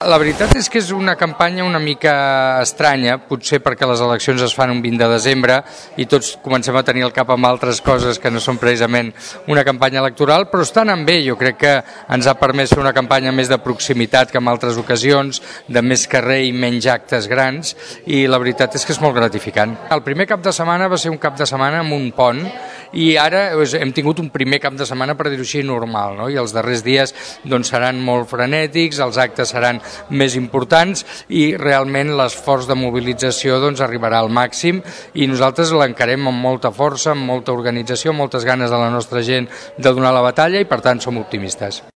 La veritat és que és una campanya una mica estranya, potser perquè les eleccions es fan un 20 de desembre i tots comencem a tenir el cap amb altres coses que no són precisament una campanya electoral, però està anant bé. Jo crec que ens ha permès fer una campanya més de proximitat que en altres ocasions, de més carrer i menys actes grans, i la veritat és que és molt gratificant. El primer cap de setmana va ser un cap de setmana amb un pont, i ara hem tingut un primer cap de setmana, per dir-ho així, normal, no? I els darrers dies doncs, seran molt frenètics, els actes seran més importants i realment l'esforç de mobilització doncs, arribarà al màxim i nosaltres l'encarem amb molta força, amb molta organització, amb moltes ganes de la nostra gent de donar la batalla i per tant som optimistes.